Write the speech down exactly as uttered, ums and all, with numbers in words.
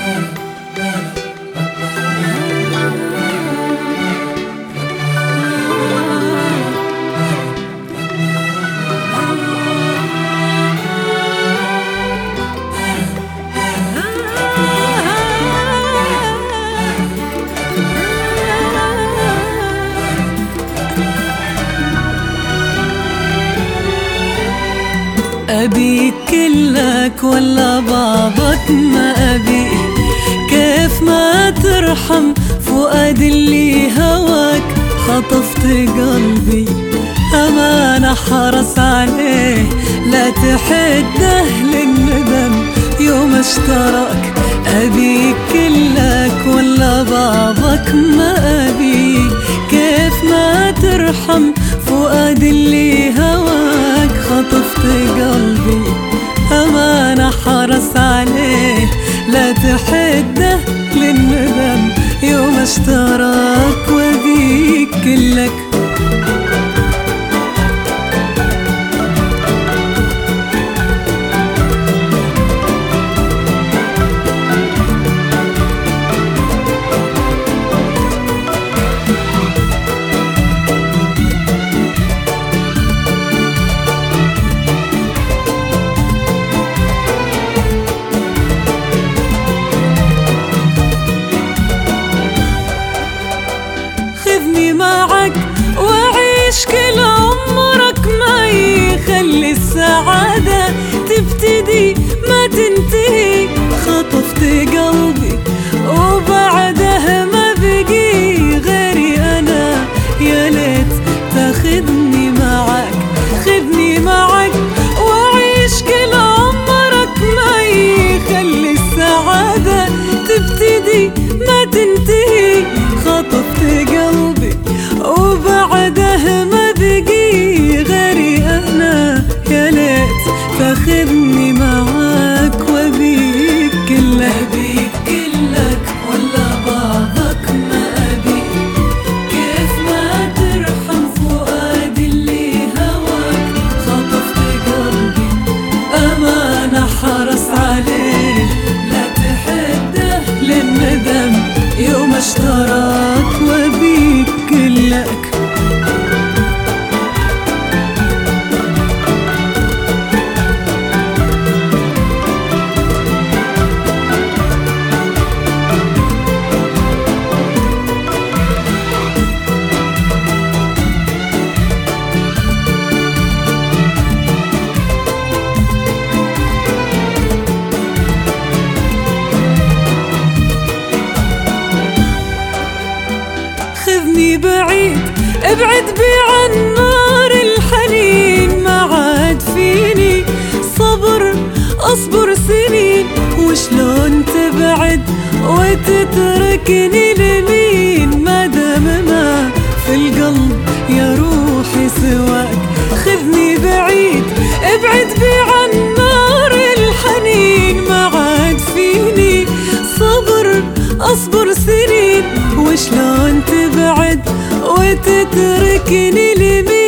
أبيك كلك ولا بعضك ما أبي، كيف ما ترحم فؤاد اللي هواك خطفت قلبي، أمانة حرص عليه لا تحده للندم يوم اشتراك. أبيك كلك ولا بعضك ما أبي، كيف ما ترحم فؤاد اللي هواك خطفت قلبي، أمانة حرص عليه لا تحده للندم يوم اشتراك. وأبيك كلك معك وعيش كل عمرك معي، خلي السعادة تبتدي ما تنتهي. خطفت قلبي وبعدها ما بقي غيري أنا، يا ليت تاخدني معك. خدني معك وعيش كل عمرك معي، خلي السعادة تبتدي ما تنتهي. خطفت قلبي وبعده ما بقي غيري أنا، يا ليت تاخدني معاك. وأبيك كلك أبيك كلك ولا بعضك ما أبي، كيف ما ترحم فؤاد اللي هواك خطفت قلبي، أمانة حرص عليه لا تحده للندم يوم اشتراك. وأبيك كلك خذني بعيد ابعد بي عن نار الحنين، ما عاد فيني صبر اصبر سنين. وشلون تبعد وتتركني لمين، ما دام ما في القلب يا روحي سواك. خذني بعيد ابعد بي عن نار الحنين، ما عاد فيني صبر اصبر سنين. وشلون تبعد وتتركني لمين